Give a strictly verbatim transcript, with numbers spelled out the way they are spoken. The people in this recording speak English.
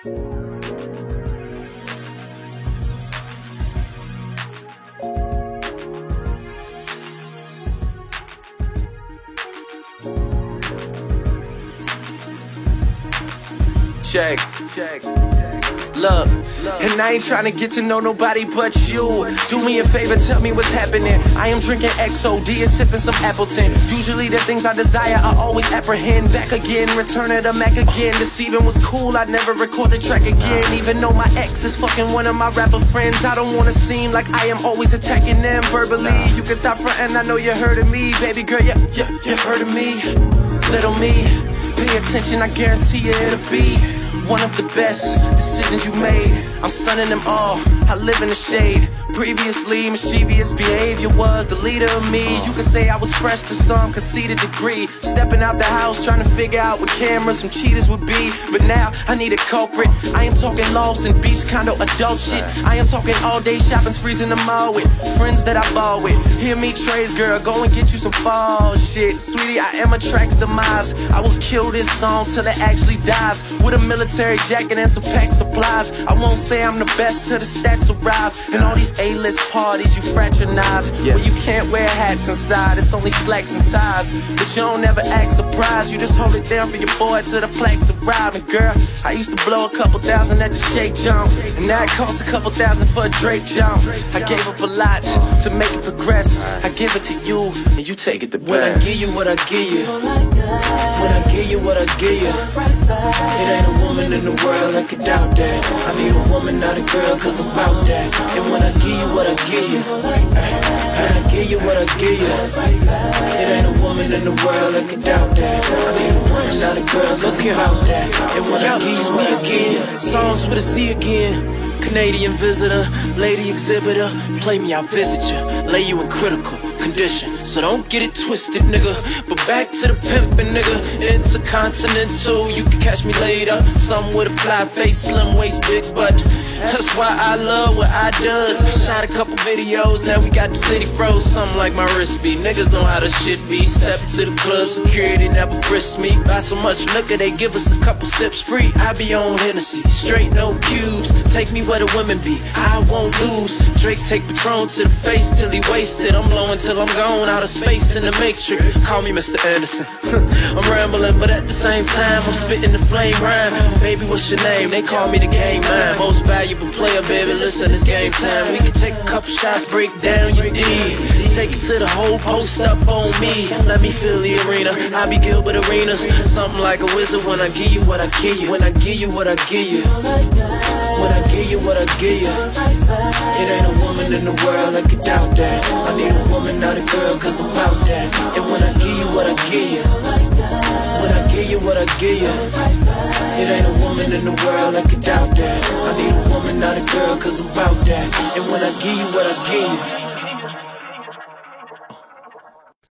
Check, check. Look, and I ain't tryna get to know nobody but you. Do me a favor, tell me what's happening. I am drinking X O D and sipping some Appleton. Usually the things I desire I always apprehend. Back again, return of the Mac again. Deceiving was cool, I'd never record the track again. Even though my ex is fucking one of my rapper friends, I don't wanna seem like I am always attacking them verbally. You can stop frontin', I know you heard of me. Baby girl, you, you, you heard of me. Little me, pay attention, I guarantee you it'll be one of the best decisions you made. I'm sunning them all, I live in the shade. Previously, mischievous behavior was the leader of me. You could say I was fresh to some conceited degree. Stepping out the house, trying to figure out what cameras some cheaters would be. But now, I need a culprit. I am talking lofts and beach condo adult shit. I am talking all day shopping sprees in the mall with friends that I ball with. Hear me, Trey's girl, go and get you some fall shit. Sweetie, I am a track's demise. I will kill this song till it actually dies. With a military jacket and some pack supplies. I won't say I'm the best till the stats arrive. And all these A-list parties you fraternize, yeah, where you can't wear hats inside, it's only slacks and ties. But you don't ever act surprised, you just hold it down for your boy till the flags arrive. And girl, I used to blow a couple thousand at the Shake Jump, and now it costs a couple thousand for a Drake jump. I gave up a lot to make it progress. I give it to you, and you take it the best. When I give you what I give you, when I give you what I give you, it ain't a woman in the world that could doubt that. I need a woman, not a girl, cause I'm about that. And when I give you what I give you, when I give you what I give you, it ain't a woman in the world that could doubt that. I need a woman, not a girl, cause I'm about that. And when I give you me again, songs with a C again. Canadian visitor, lady exhibitor, play me, I'll visit you, lay you in critical condition, so don't get it twisted, nigga. But back to the pimpin', nigga. It's a continental, you can catch me later. Some with a fly face, slim waist, big butt. That's why I love what I does. Shot a couple videos, now we got the city froze. Something like my wrist be. Niggas know how the shit be. Step to the club, security never frisk me. Buy so much liquor, they give us a couple sips free. I be on Hennessy, straight no cubes. Take me where the women be, I won't lose. Drake take Patron to the face till he wasted. I'm blowing till I'm gone out of space in the matrix. Call me Mister Anderson. I'm rambling, but at the same time I'm spitting the flame rhyme. Baby, what's your name? They call me the game man. Most valuable player, baby, listen, it's game time. We can take a couple shots, break down your deeds. Take it to the whole, post up on me. Let me feel the arena, I be Gilbert Arenas. Something like a wizard when I give you what I give you. When I give you what I give you, when I give you what I give you, it ain't a woman in the world that could doubt that. I need a woman, not a girl, cause I'm about that. And when I give you what I give you, when I give you what I give you, it ain't a woman in the world that could doubt that. I need a woman, not a girl, cause I'm about that. And when I give you what I give you,